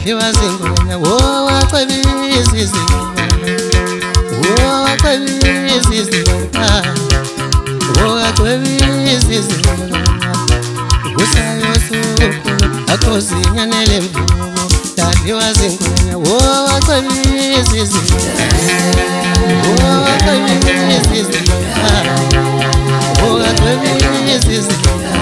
dadliwa zingwenya wo waqwebizizi wo waqwebizizi wo waqwebizizi usayo suku akozinyanele mvumo dadliwa zingwenya wo waqwebizizi wo waqwebizizi wo waqwebizizi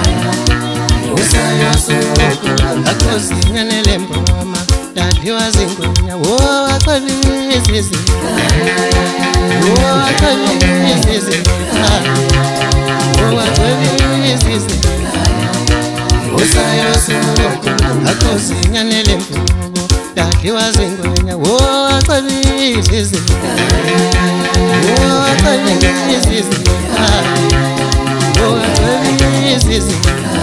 usayo suku akozinyanele mvumo dadliwa zingwenya wo waqwebizizi wo waqwebizizi wo waqwebizizi usayo suku akozinyanele mvumo dadliwa zingwenya wo waqwebizizi wo waqwebizizi wo waqwebizizi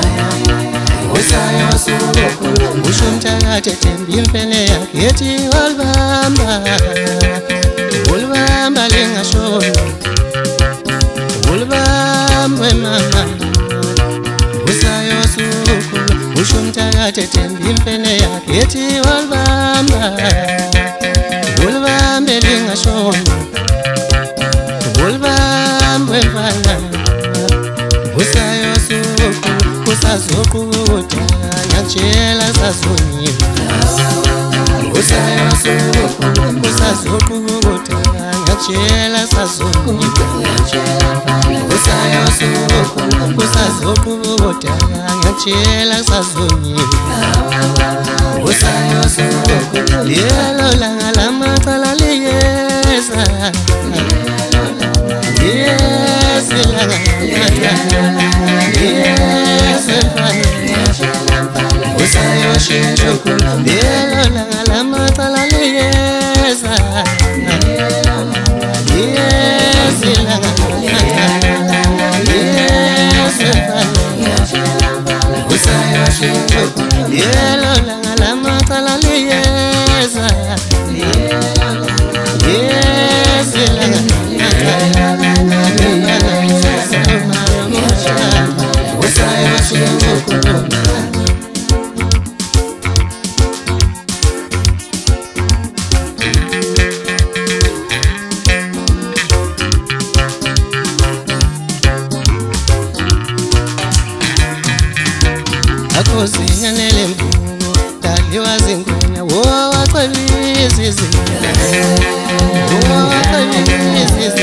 usayo suku ushumthakathe thembi imfene yakhe yethi ulibamba lingashona ulibambe mama usayo suku ushumthakathe thembi imfene yakhe yethi ulibambe lingashona ulibambe mfana usayo suku usazoquda ngiyatshela sazonyiwe usayo suku usazoquda ngiyatshela sazonyiwe usayo suku usazoquda ngiyatshela sazonyiwe usayo suku lelo langa lamacala liyeza langa usayo shinjuku lelo langa lamacala liyeza langa usayo shinjuku lelo langa lamacala liyeza usayo shinjuku akozinyanele mvumo dadliwa zingwenya wo waqwebizizi wo waqwebizizi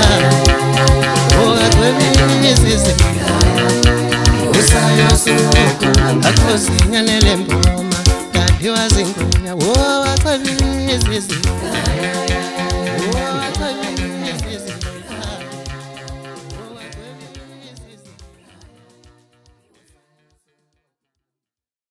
wo waqwebizizi usayo suku akozinyanele mvumo dadliwa zingwenya wo waqwebizizi